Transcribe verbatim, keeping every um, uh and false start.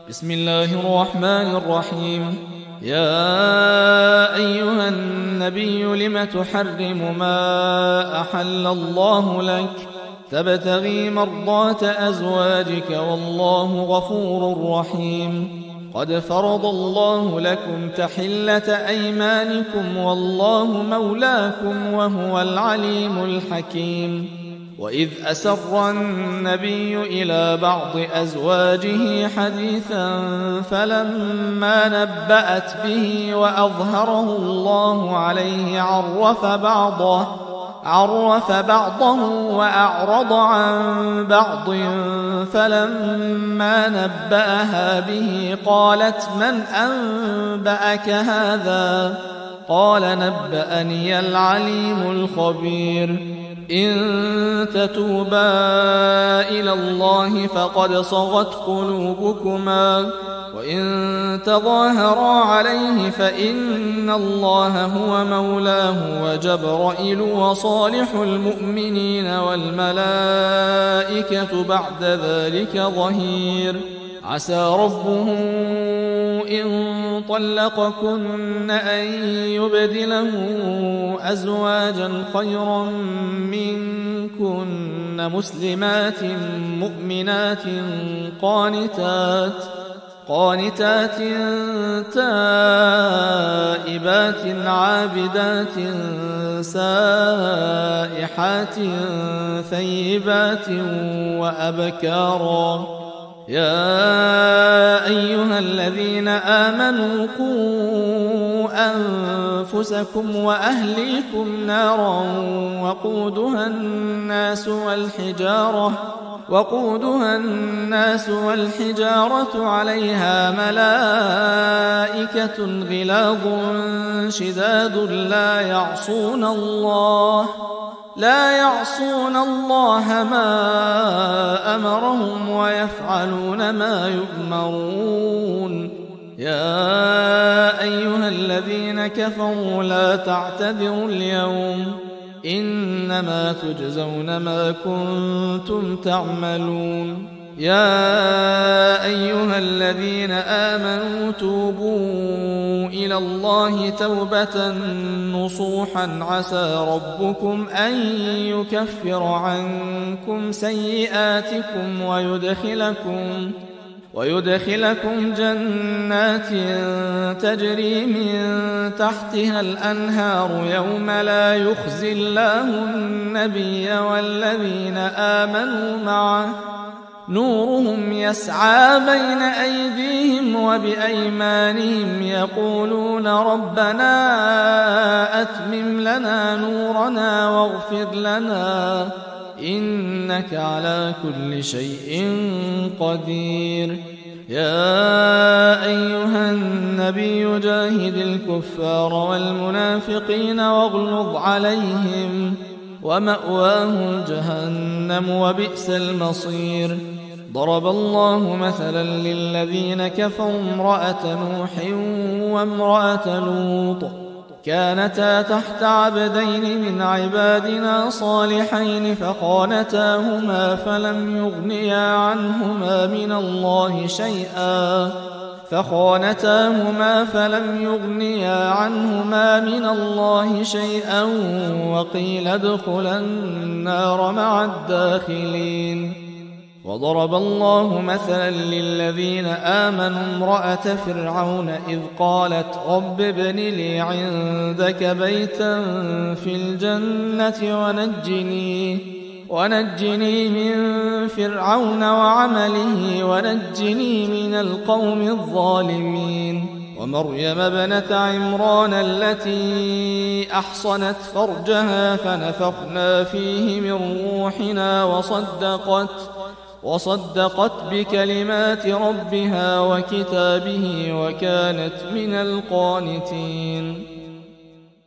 بسم الله الرحمن الرحيم. يا أيها النبي لم تحرم ما أحل الله لك تبتغي مرضات أزواجك والله غفور رحيم. قد فرض الله لكم تحلة أيمانكم والله مولاكم وهو العليم الحكيم. وإذ أسر النبي إلى بعض أزواجه حديثا فلما نبأت به وأظهره الله عليه عرف بعضه عرف بعضه وأعرض عن بعض فلما نبأها به قالت من أنبأك هذا؟ قال نبأني العليم الخبير. إن تتوبا إلى الله فقد صغت قلوبكما وإن تظاهرا عليه فإن الله هو مولاه وجبرائيل وصالح المؤمنين والملائكة بعد ذلك ظهير. عسى ربه إن طلقكن أن يبدله أزواجا خيرا منكن مسلمات مؤمنات قانتات قانتات تائبات عابدات سائحات ثيبات وأبكارا. يا أيها الذين آمنوا قوا أنفسكم وأهليكم نارا وقودها الناس والحجارة وقودها الناس والحجارة عليها ملائكة غلاظ شداد لا يعصون الله لا يعصون الله ما أمرهم ويفعلون ما يؤمرون. يا أيها الذين كفروا لا تعتذروا اليوم إنما تجزون ما كنتم تعملون. يا أيها الذين آمنوا توبوا إلى الله توبة نصوحا عسى ربكم أن يكفر عنكم سيئاتكم ويدخلكم ويدخلكم جنات تجري من تحتها الأنهار يوم لا يخزي الله النبي والذين آمنوا معه نورهم يسعى بين أيديهم وبأيمانهم يقولون ربنا أتمم لنا نورنا واغفر لنا إنك على كل شيء قدير. يا أيها النبي جاهد الكفار والمنافقين واغلظ عليهم ومأواهم جهنم وبئس المصير. ضرب الله مثلا للذين كفروا امرأة نوح وامرأة لوط كانتا تحت عبدين من عبادنا صالحين فخانتاهما فلم يغنيا عنهما من الله شيئا فخانتاهما فلم يغنيا عنهما من الله شيئا وقيل ادخلا النار مع الداخلين. وضرب الله مثلا للذين آمنوا امرأة فرعون إذ قالت رب ابن لي عندك بيتا في الجنة ونجني ونجني من فرعون وعمله ونجني من القوم الظالمين. ومريم ابنة عمران التي أحصنت فرجها فنفخنا فيه من روحنا وصدقت وصدقت بكلمات ربها وكتابه وكانت من القانتين.